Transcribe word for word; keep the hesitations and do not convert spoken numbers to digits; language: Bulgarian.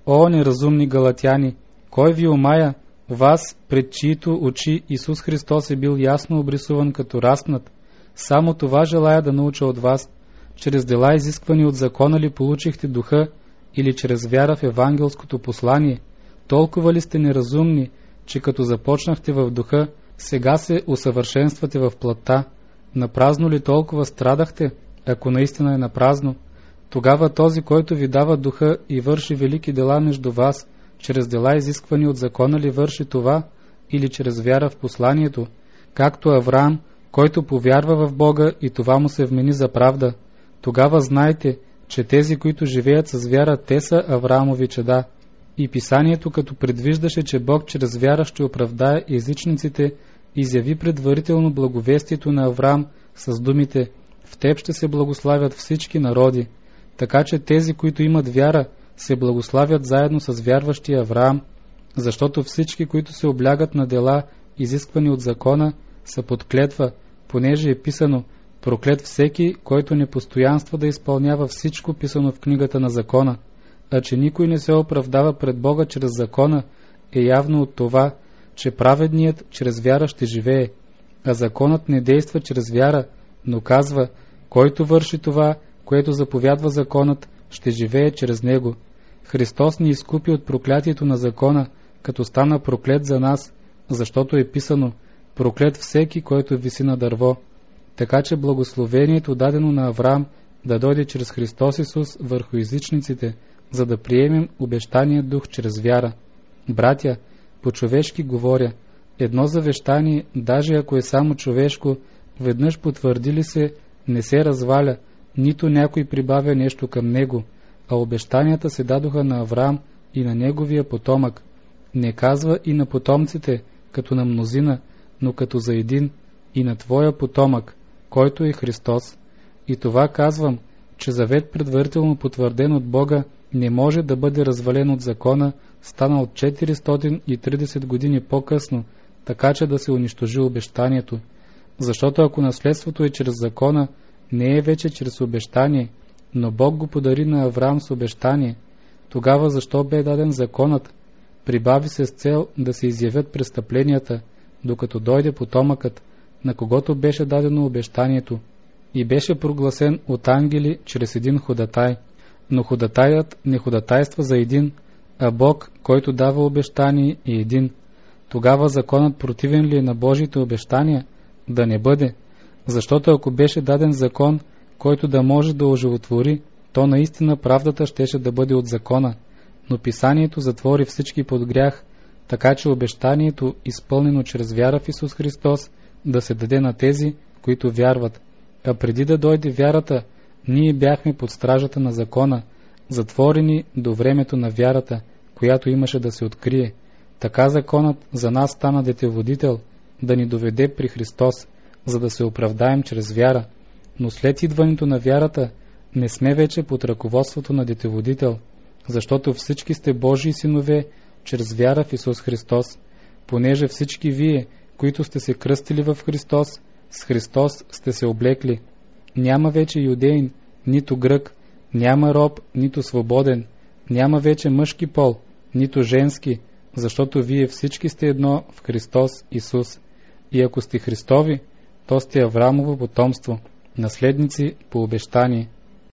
О, неразумни галатяни! Кой ви умая, вас, пред чието очи Исус Христос е бил ясно обрисуван като разпнат? Само това желая да науча от вас. Чрез дела, изисквани от закона ли получихте духа, или чрез вяра в евангелското послание? Толкова ли сте неразумни, че като започнахте в духа, сега се усъвършенствате в плътта? Напразно ли толкова страдахте, ако наистина е напразно? Тогава този, който ви дава духа и върши велики дела между вас, чрез дела, изисквани от закона ли върши това, или чрез вяра в посланието? Както Авраам, който повярва в Бога и това му се вмени за правда. Тогава знайте, че тези, които живеят с вяра, те са Авраамови чеда. И писанието, като предвиждаше, че Бог чрез вяра ще оправдае езичниците, изяви предварително благовестието на Авраам с думите: в теб ще се благославят всички народи. Така че тези, които имат вяра, се благославят заедно с вярващия Авраам, защото всички, които се облягат на дела, изисквани от закона, са под клетва, понеже е писано: проклет всеки, който не постоянства да изпълнява всичко писано в книгата на закона. А че никой не се оправдава пред Бога чрез закона, е явно от това, че праведният чрез вяра ще живее. А законът не действа чрез вяра, но казва: който върши това, което заповядва законът, ще живее чрез него. Христос ни изкупи от проклятието на закона, като стана проклет за нас, защото е писано: проклет всеки, който виси на дърво. Така че благословението, дадено на Авраам, да дойде чрез Христос Исус върху езичниците, за да приемем обещания дух чрез вяра. Братя, по-човешки говоря, едно завещание, даже ако е само човешко, веднъж потвърди ли се, не се разваля, нито някой прибавя нещо към него, а обещанията се дадоха на Авраам и на неговия потомък. Не казва и на потомците, като на мнозина, но като за един, и на твоя потомък, който е Христос. И това казвам, че завет, предварително потвърден от Бога, не може да бъде развален от закона, станал четиристотин и тридесет години по-късно, така че да се унищожи обещанието. Защото ако наследството е чрез закона, не е вече чрез обещание, но Бог го подари на Авраам с обещание. Тогава защо бе даден законът? Прибави се с цел да се изявят престъпленията, докато дойде потомъкът, на когото беше дадено обещанието, и беше прогласен от ангели чрез един ходатай. Но ходатаят не ходатайства за един, а Бог, който дава обещание, е един. Тогава законът противен ли е на Божиите обещания? Да не бъде. Защото ако беше даден закон, който да може да оживотвори, то наистина правдата щеше да бъде от закона. Но писанието затвори всички под грях, така че обещанието, изпълнено чрез вяра в Исус Христос, да се даде на тези, които вярват. А преди да дойде вярата, ние бяхме под стражата на закона, затворени до времето на вярата, която имаше да се открие. Така законът за нас стана детеводител, да ни доведе при Христос, за да се оправдаем чрез вяра. Но след идването на вярата, не сме вече под ръководството на детеводител, защото всички сте Божии синове чрез вяра в Исус Христос, понеже всички вие, които сте се кръстили в Христос, с Христос сте се облекли. Няма вече юдеин, нито грък, няма роб, нито свободен, няма вече мъжки пол, нито женски, защото вие всички сте едно в Христос Исус. И ако сте Христови, то сте Авраамово потомство, наследници по обещание.